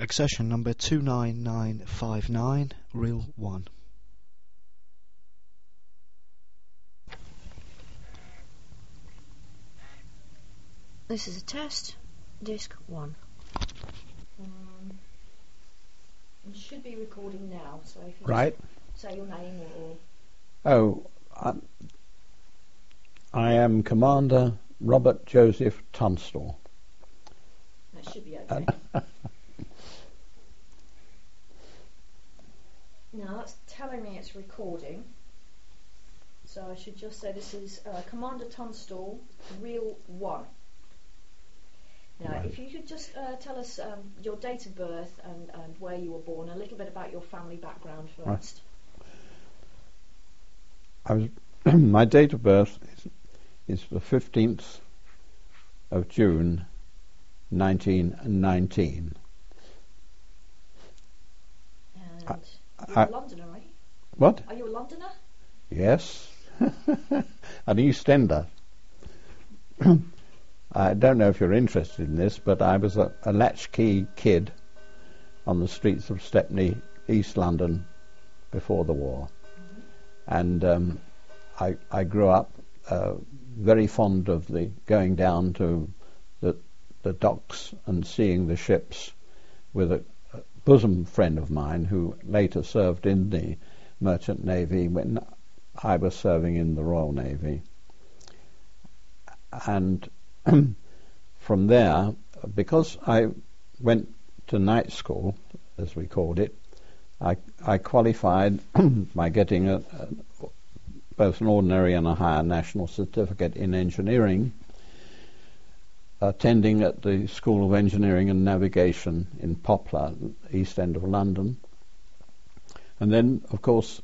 Accession number 29959, reel 1. This is a test, disc 1. It should be recording now, so if you right. say your name or... Oh, I am Commander Robert Joseph Tunstall. That should be okay. Now that's telling me it's recording. So I should just say this is Commander Tunstall, reel 1. Now, Right. if you could just tell us your date of birth and where you were born, a little bit about your family background first. Right. My date of birth is the 15th of June, 1919. And you're a Londoner, are you? What? Are you a Londoner? Yes. An East Ender. I don't know if you're interested in this, but I was a latchkey kid on the streets of Stepney, East London, before the war. Mm-hmm. And I grew up very fond of the going down to the docks and seeing the ships with a bosom friend of mine who later served in the Merchant Navy when I was serving in the Royal Navy. And from there, because I went to night school, as we called it, I qualified by getting both an ordinary and a higher national certificate in engineering, attending at the School of Engineering and Navigation in Poplar, East End of London. And then, of course,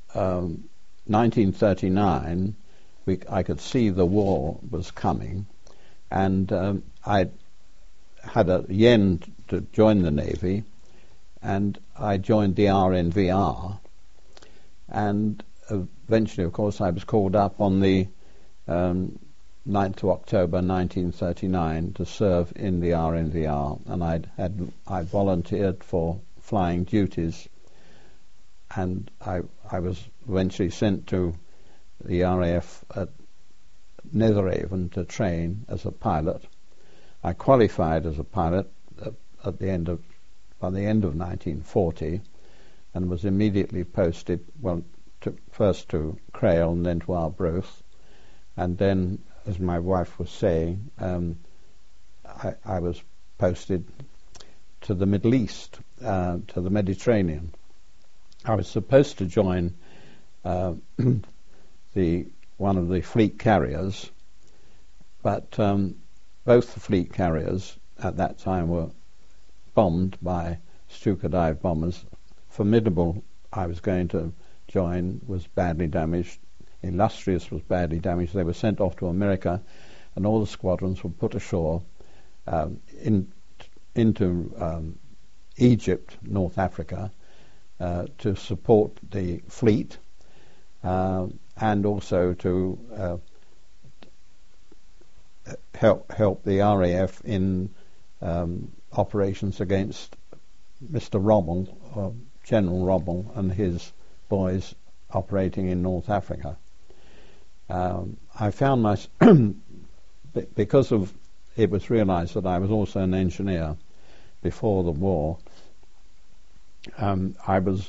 1939, I could see the war was coming, and I had a yen to join the Navy, and I joined the RNVR, and eventually, of course, I was called up on the 9th of October 1939 to serve in the RNVR, and I volunteered for flying duties, and I was eventually sent to the RAF at Netheravon to train as a pilot. I qualified as a pilot by the end of 1940, and was immediately posted, first to Crail and then to Arbroath, and then, as my wife was saying, I was posted to the Middle East, to the Mediterranean. I was supposed to join one of the fleet carriers, but both the fleet carriers at that time were bombed by Stuka dive bombers. Formidable, I was going to join, was badly damaged. Illustrious was badly damaged. They were sent off to America, and all the squadrons were put ashore into Egypt, North Africa, to support the fleet, and also to help the RAF in operations against Mr. Rommel, General Rommel, and his boys operating in North Africa. I found because of it was realized that I was also an engineer before the war, I was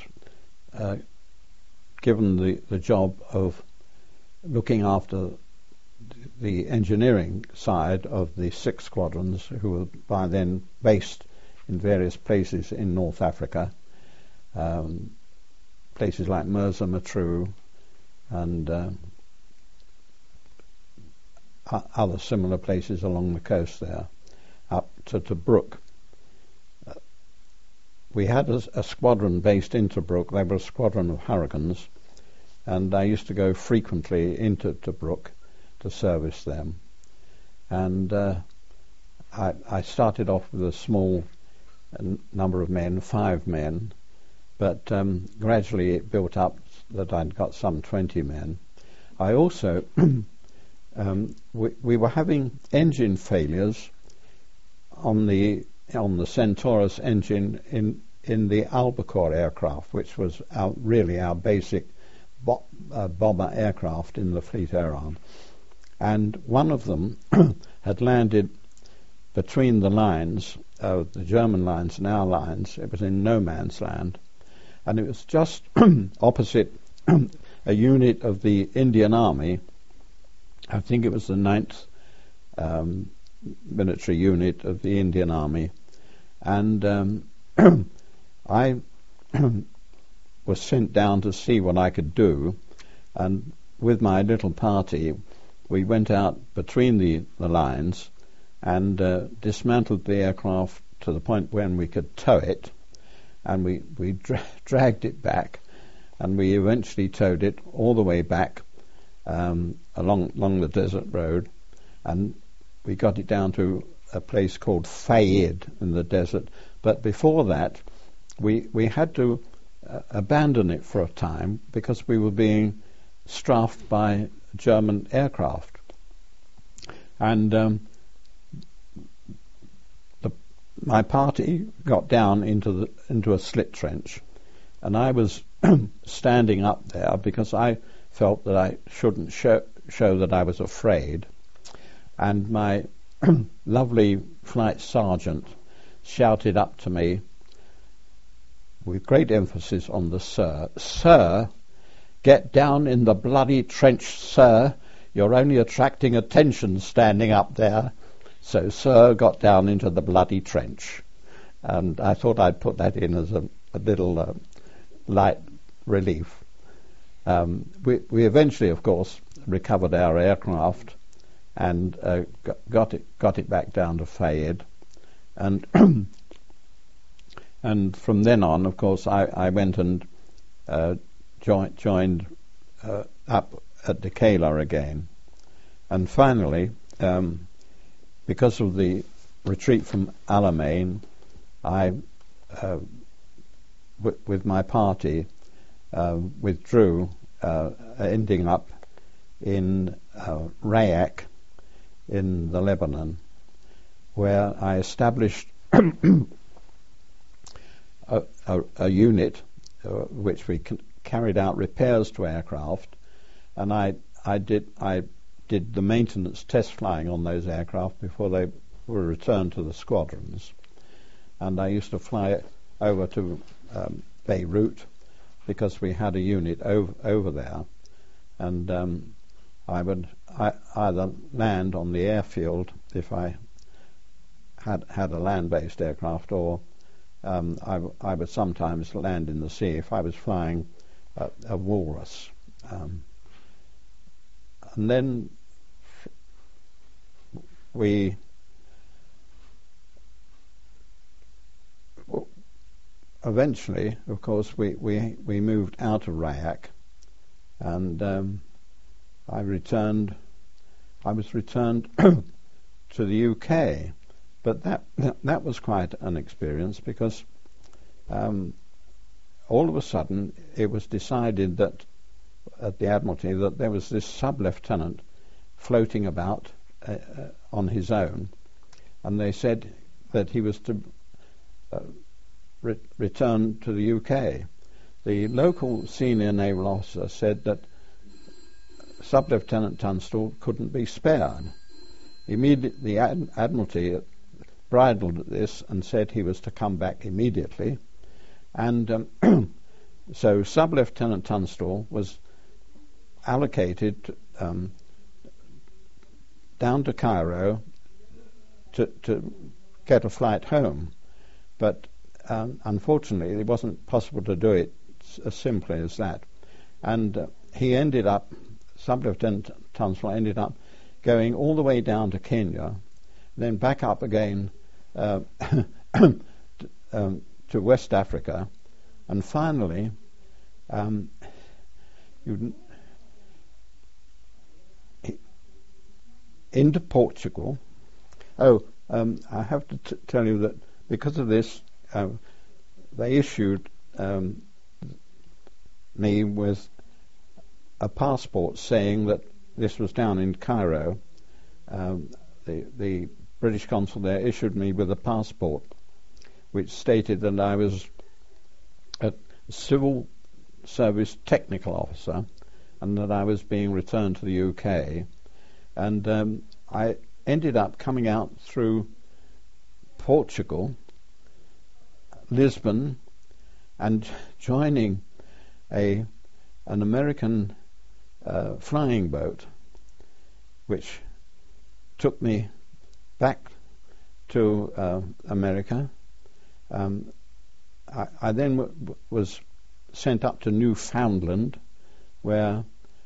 given the job of looking after the engineering side of the 6 squadrons, who were by then based in various places in North Africa, places like Mersa Matruh and other similar places along the coast there, up to Tobruk. We had a squadron based in Tobruk. They were a squadron of Hurricanes, and I used to go frequently into Tobruk to service them. And I started off with a small number of men, 5 men, but gradually it built up that I'd got some 20 men. I also we were having engine failures on the on the Centaurus engine in the Albacore aircraft, which was really our basic bomber aircraft in the Fleet Air Arm. And one of them had landed between the lines, the German lines and our lines. It was in no man's land. And it was just opposite a unit of the Indian Army. I think it was the 9th military unit of the Indian Army. And I was sent down to see what I could do. And with my little party, we went out between the lines and dismantled the aircraft to the point when we could tow it. And we dragged it back, and we eventually towed it all the way back along the desert road, and we got it down to a place called Fayed in the desert. But before that, we had to abandon it for a time because we were being strafed by German aircraft. And my party got down into a slit trench, and I was standing up there because I felt that I shouldn't show that I was afraid. And my lovely flight sergeant shouted up to me with great emphasis on the sir, "Sir, get down in the bloody trench, sir. You're only attracting attention standing up there." So Sir got down into the bloody trench. And I thought I'd put that in as a little light relief. We eventually, of course, recovered our aircraft and got it back down to Fayed. And and from then on, of course, I went and joined up at Decatur again. And finally, because of the retreat from Alamein, I, with my party, withdrew, ending up in Rayak in the Lebanon, where I established a unit which we carried out repairs to aircraft, and I did the maintenance test flying on those aircraft before they were returned to the squadrons. And I used to fly over to Beirut because we had a unit over there, and I would either land on the airfield if I had a land-based aircraft, or I would sometimes land in the sea if I was flying a Walrus. And then we eventually, of course, we moved out of Rayak, and I was returned to the UK, but that was quite an experience because all of a sudden it was decided that at the Admiralty that there was this sub-lieutenant floating about on his own, and they said that he was to return to the UK. The local senior naval officer said that Sub-Lieutenant Tunstall couldn't be spared. Immediately, the Admiralty bridled at this and said he was to come back immediately, and so Sub-Lieutenant Tunstall was allocated down to Cairo to get a flight home, but unfortunately it wasn't possible to do it as simply as that, and Sub-Lieutenant Tunstall ended up going all the way down to Kenya, then back up again to West Africa, and finally into Portugal. I have to tell you that because of this, they issued me with a passport saying that this was down in Cairo. The British consul there issued me with a passport which stated that I was a civil service technical officer and that I was being returned to the UK. And I ended up coming out through Portugal, Lisbon, and joining an American flying boat, which took me back to America. I then was sent up to Newfoundland, where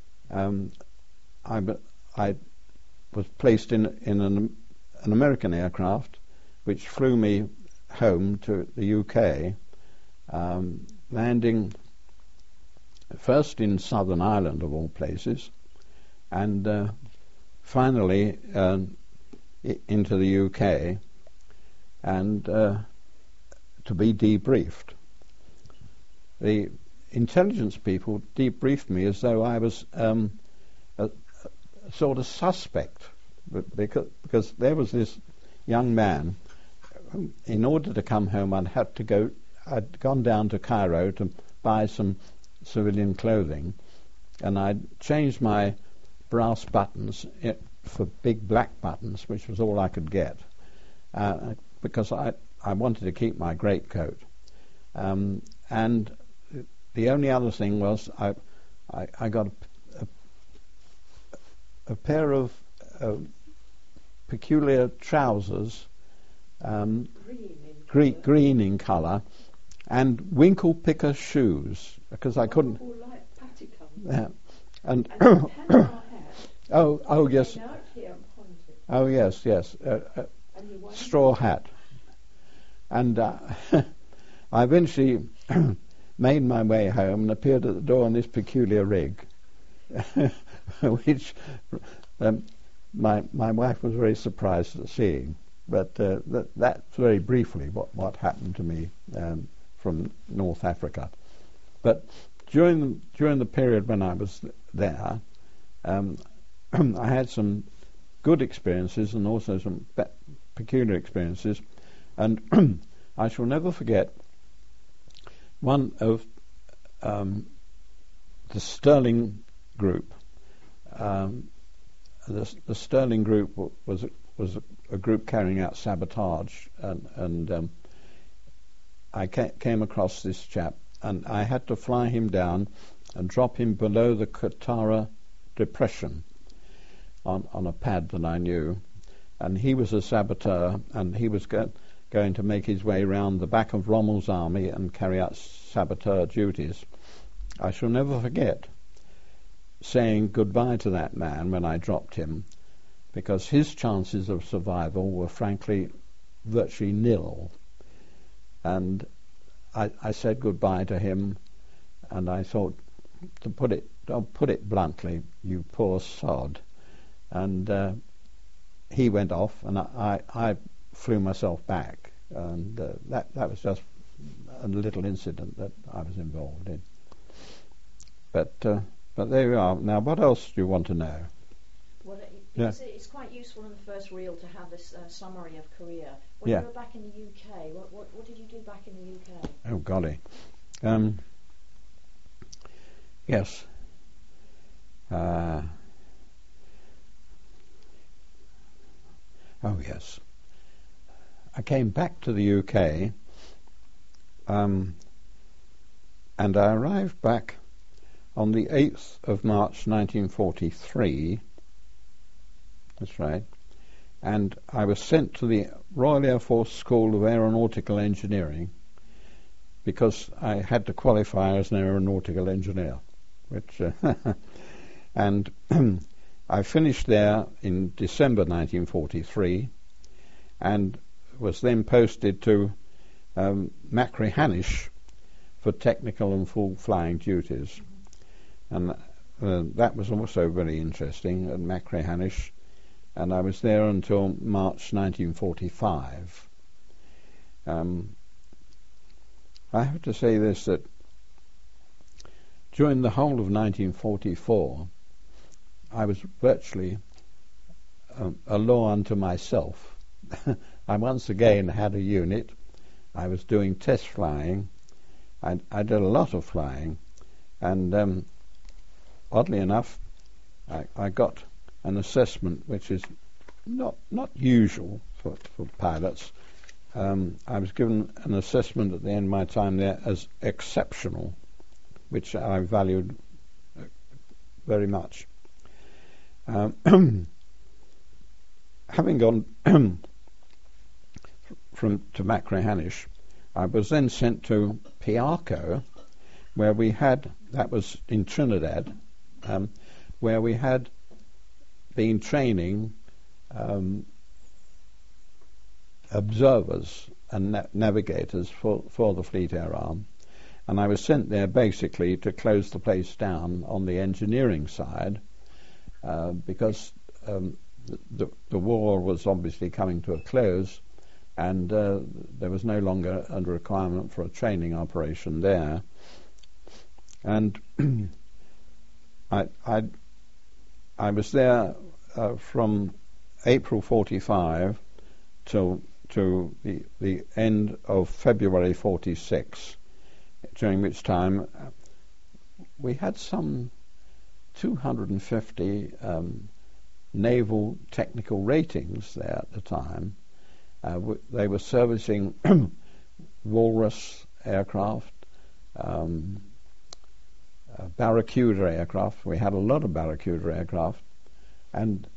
I was placed in an American aircraft, which flew me home to the UK, landing first in Southern Ireland, of all places, and finally into the UK, and to be debriefed. The intelligence people debriefed me as though I was a sort of suspect, because there was this young man. In order to come home, I'd gone down to Cairo to buy some civilian clothing, and I'd changed my brass buttons for big black buttons, which was all I could get, because I wanted to keep my greatcoat. And the only other thing was I got a pair of peculiar trousers, green in colour, and winkle picker shoes, because I couldn't. And oh yes, straw hat, and I eventually made my way home and appeared at the door in this peculiar rig, which my wife was very surprised at seeing. But that's very briefly what happened to me from North Africa. But during the period when I was there, I had some good experiences and also some peculiar experiences, and I shall never forget one of the Sterling Group. The Sterling Group was a group carrying out sabotage, and I came across this chap, and I had to fly him down and drop him below the Katara Depression on a pad that I knew, and he was a saboteur, and he was going to make his way round the back of Rommel's army and carry out saboteur duties. I shall never forget saying goodbye to that man when I dropped him, because his chances of survival were frankly virtually nil. And I said goodbye to him, and I thought, I'll put it bluntly, you poor sod. And he went off, and I flew myself back, and that was just a little incident that I was involved in. But there we are. Now, what else do you want to know? Well, it's quite useful in the first reel to have this summary of Korea. When you were back in the UK, what did you do back in the UK? Oh, golly. Yes. Oh, yes. I came back to the UK, and I arrived back on the 8th of March 1943. That's right. And I was sent to the Royal Air Force School of Aeronautical Engineering because I had to qualify as an aeronautical engineer, which and I finished there in December 1943 and was then posted to Machrihanish for technical and full flying duties. And that was also very interesting at Machrihanish, and I was there until March 1945. I have to say this, that during the whole of 1944, I was virtually a law unto myself. I once again had a unit I was doing test flying. I did a lot of flying, and oddly enough, I got an assessment which is not usual for pilots. I was given an assessment at the end of my time there as exceptional, which I valued very much. Having gone to Machrihanish, I was then sent to Piarco, where we had, that was in Trinidad, where we had been training observers and navigators for the Fleet Air Arm. And I was sent there basically to close the place down on the engineering side, because the war was obviously coming to a close, and there was no longer a requirement for a training operation there. And I was there from April 45 to the end of February 46, during which time we had some 250 naval technical ratings there at the time. They were servicing Walrus aircraft, Barracuda aircraft. We had a lot of Barracuda aircraft, and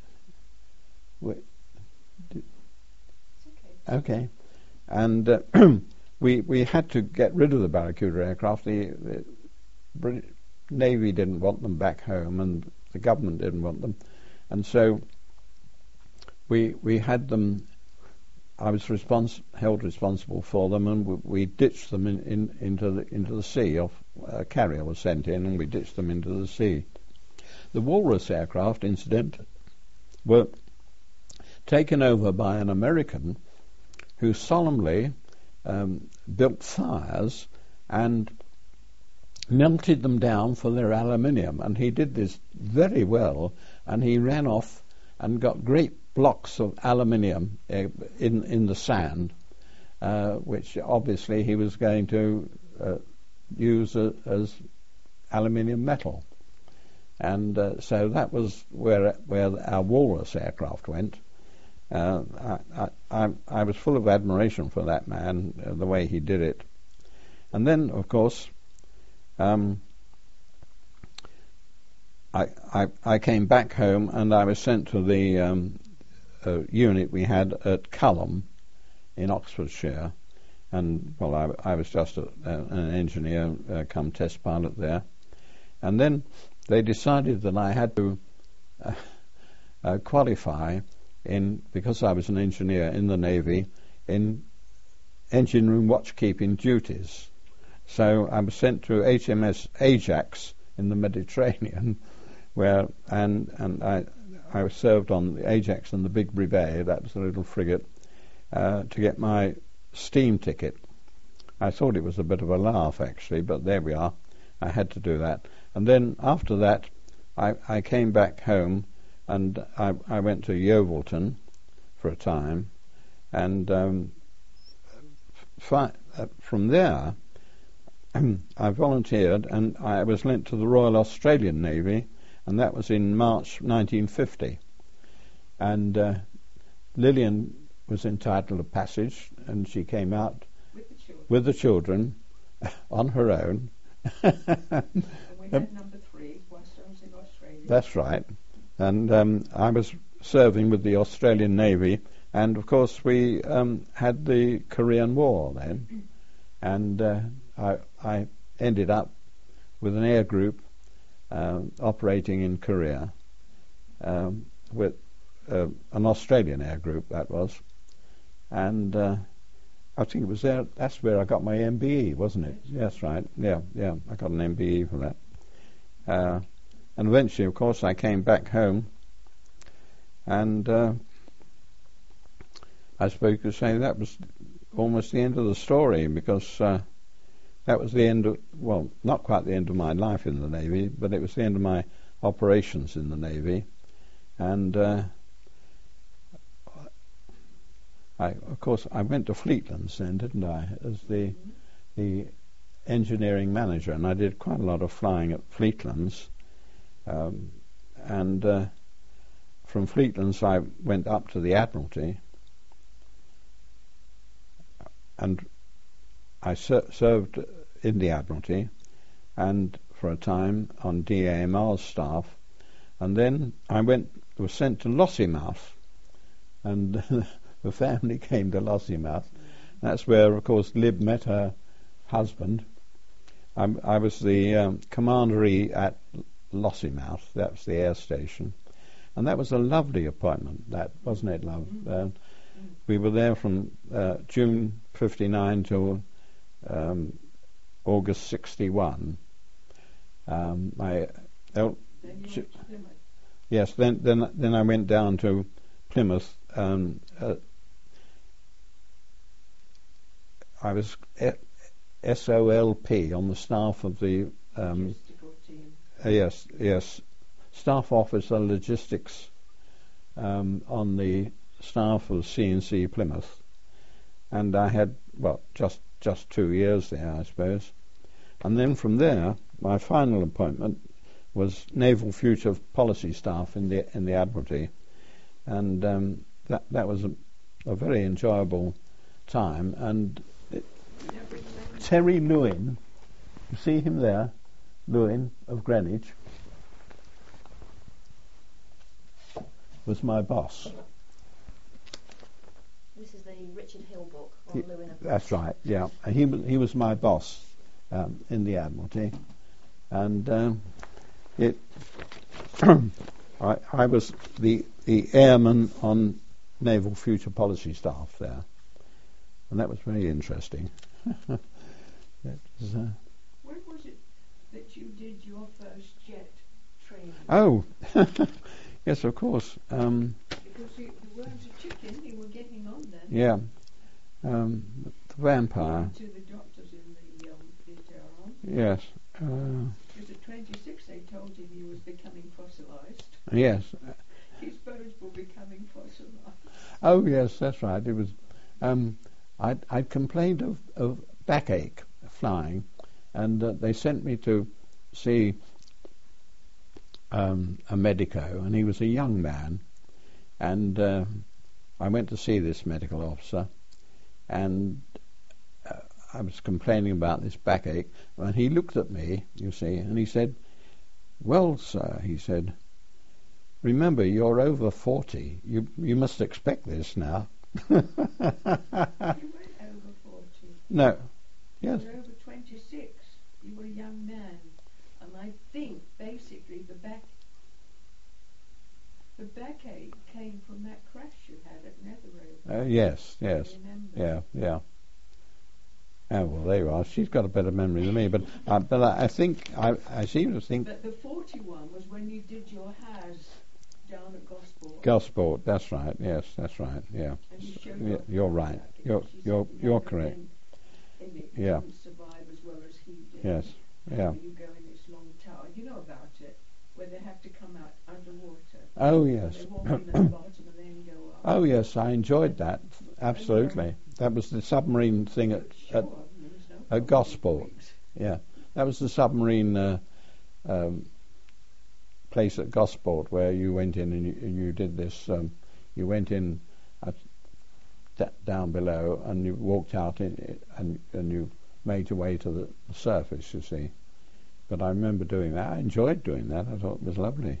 and we had to get rid of the Barracuda aircraft. The British Navy didn't want them back home, and the government didn't want them, and so we had them. I was held responsible for them, and we ditched them into the sea. A carrier was sent in, and we ditched them into the sea. The Walrus aircraft, incidentally, were taken over by an American who solemnly built fires and melted them down for their aluminium. And he did this very well, and he ran off and got great blocks of aluminium in the sand, which obviously he was going to use as aluminium metal. And so that was where our Walrus aircraft went. I was full of admiration for that man, the way he did it. And then, of course, I came back home, and I was sent to the unit we had at Culham in Oxfordshire. And, well, I was just an engineer come test pilot there. And then they decided that I had to qualify because I was an engineer in the Navy, in engine room watchkeeping duties. So I was sent to HMS Ajax in the Mediterranean, where I was served on the Ajax and the Big Brevet, that was a little frigate, to get my steam ticket. I thought it was a bit of a laugh, actually, but there we are. I had to do that. And then after that, I came back home, and I went to Yeovilton for a time, and from there I volunteered, and I was lent to the Royal Australian Navy, and that was in March 1950. And Lillian was entitled to passage, and she came out with the children on her own. And we had number 3 whilst I was in Australia. That's right. And I was serving with the Australian Navy, and of course we had the Korean War then, and I ended up with an air group operating in Korea, with an Australian air group, that was. And I think it was there, that's where I got my MBE, wasn't it? Yes, right. Yeah, I got an MBE for that. And eventually, of course, I came back home, and I suppose you could say that was almost the end of the story, because that was the end of, well, not quite the end of my life in the Navy, but it was the end of my operations in the Navy. And of course, I went to Fleetlands then, didn't I, as the engineering manager, and I did quite a lot of flying at Fleetlands. And from Fleetlands, I went up to the Admiralty, and I served in the Admiralty, and for a time on DAMR's staff, and then I was sent to Lossiemouth, and the family came to Lossiemouth. That's where, of course, Lib met her husband. I was the commandery at Lossiemouth. That was the air station, and that was a lovely appointment. That wasn't it, love? We were there from June '59 till August '61. Yes. Then I went down to Plymouth. I was SOLP on the staff of the yes, staff officer logistics on the staff of CNC Plymouth, and I had just 2 years there, I suppose, and then from there my final appointment was Naval Future Policy Staff in the Admiralty, and that was a very enjoyable time. And Terry Lewin, you see him there, Lewin of Greenwich, was my boss. This is the Richard Hill book on Lewin of Greenwich. That's right, yeah. He was my boss in the Admiralty, and I was the airman on Naval Future Policy Staff there, and that was very interesting. When was it that you did your first jet training? Oh, yes, of course. Because you weren't a chicken, you were getting on then. Yeah, the Vampire. To the doctors in the Tehran. Yes. Because at 26 they told him he was becoming fossilized. Yes. His bones were becoming fossilized. Oh yes, that's right. It was. I'd complained of backache flying, and they sent me to see a medico, and he was a young man, and I went to see this medical officer, and I was complaining about this backache, and he looked at me, you see, and he said, "Well, sir," he said, "remember, you're over 40. You must expect this now." You weren't over 40. No. Yes. You were over 26. You were a young man. And I think basically the backache came from that crash you had at Netherrow. Yes. Remember? Yeah. Oh, well, there you are. She's got a better memory than me, but I think I seem to think. But the 41 was when you did your HAS down at Gosport. Gosport, that's right. Yes, that's right. Yeah. And you showed You're right. You're correct. Yeah. Didn't survive as well as he did. Yes. Yeah. You go in this long tower. You know about it, where they have to come out underwater. Oh yes. They walk in at the bottom and then go up. Oh yes, I enjoyed that. Absolutely. That was the submarine thing at Gosport. Yeah, that was the submarine place at Gosport where you went in and you did this. You went in down below and you walked out and you made your way to the surface. You see, but I remember doing that. I enjoyed doing that. I thought it was lovely.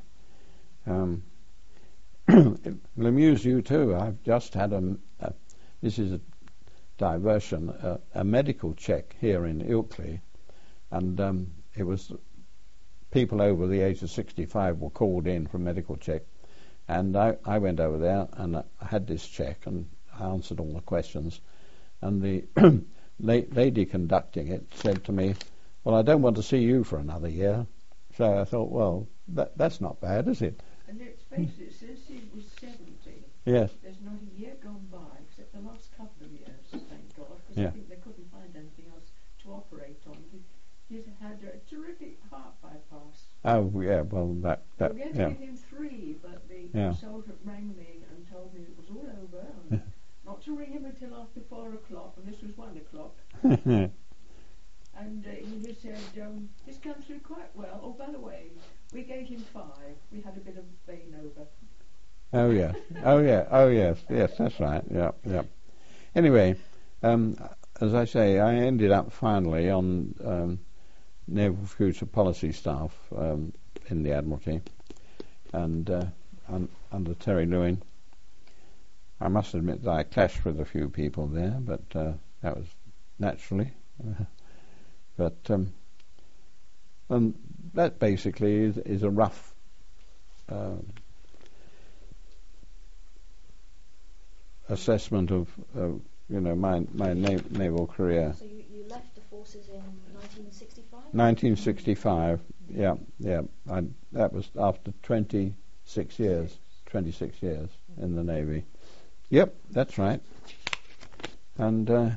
It'll amuse you too. I've just had this is a diversion, a medical check here in Ilkley, and it was people over the age of 65 were called in for a medical check, and I went over there and I had this check and I answered all the questions, and the lady conducting it said to me, "Well, I don't want to see you for another year." So I thought, well, that's not bad, is it? And let's face it, since he was 70, yes, there's not a year gone by, except the last couple of years, thank God, because Yeah. I think they couldn't find anything else to operate on. He's had a terrific heart bypass. Oh yeah, well We're going to yeah. give him 3, but the Yeah. consultant rang me and told me it was all over, and not to ring him after 4 o'clock, and this was 1 o'clock. And he just said, this comes through quite well. Oh, by the way, we gave him 5. We had a bit of vein over. Oh yes, yes, that's right. Yeah. Anyway, as I say, I ended up finally on Naval Future Policy staff in the Admiralty, and under Terry Lewin. I must admit that I clashed with a few people there, but that was naturally. But and that basically is a rough assessment of my naval career. So you left the forces in 1965? 1965. Yeah. That was after 26 years. 26 years in the Navy. Yep, that's right. And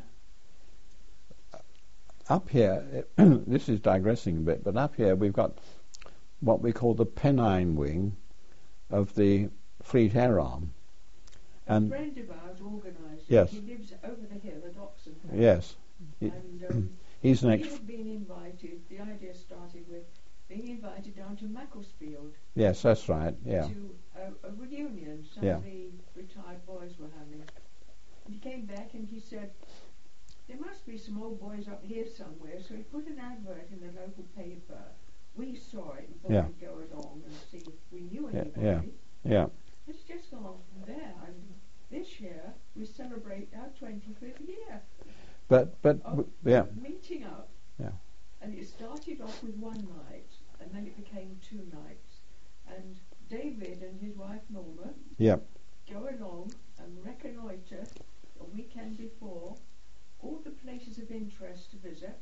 up here, this is digressing a bit, but up here we've got what we call the Pennine Wing of the Fleet Air Arm. And a friend of ours organised it. Yes. He lives over the hill at Oxenham. Yes. And he's an he had been invited, the idea started with being invited down to Macclesfield. Yes, that's right, yeah. To a reunion some of the retired boys were having. And he came back and he said, there must be some old boys up here somewhere, so he put an advert in the local paper. We saw it and thought we'd go along and see if we knew anybody. Yeah. It's just gone from there, and this year we celebrate our 25th year. But Meeting up. Yeah. And it started off with one night, and then it became 2 nights. And David and his wife Norma go along and reconnoitre a weekend before all the places of interest to visit,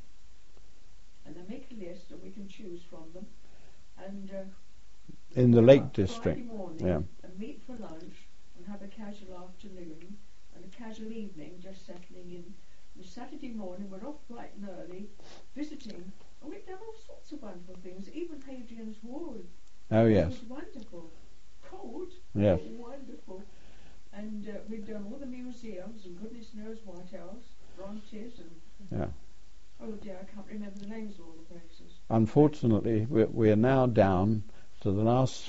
and they make a list and we can choose from them. And in the Lake District, Friday morning, and meet for lunch and have a casual afternoon and a casual evening, just settling in. And Saturday morning we're off bright and early, visiting, and we've done all sorts of wonderful things, even Hadrian's Wall. Oh yes. It was wonderful. Cold, yes. Wonderful. And we've done all the museums and goodness knows what else, Brontes and oh dear, I can't remember the names of all the places. Unfortunately, we are now down to the last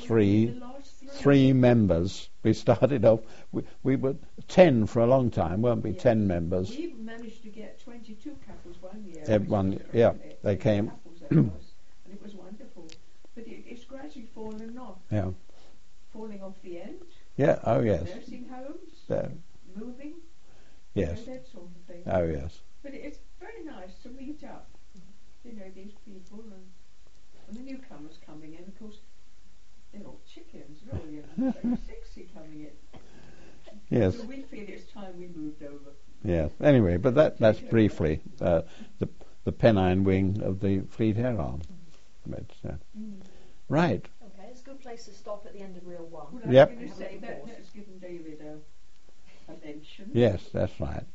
three members. We started off, we were 10 for a long time, weren't we? 10 members. We even managed to get 22 couples one year. They came. And it was wonderful. But it's gradually fallen off. Yeah. Falling off the end. Yeah, oh yes. Nursing homes. Moving. Yes. That sort of thing. Oh yes. But it's very nice to meet up. These people and the newcomers coming in, of course, they're all chickens, really, and very sexy coming in. Yes. So we feel it's time we moved over. Yes. Anyway, but that's briefly the Pennine Wing of the Fleet Air Arm. Right. Okay, it's a good place to stop at the end of Reel 1. Well, I was going to say that's given David a mention. Yes, that's right.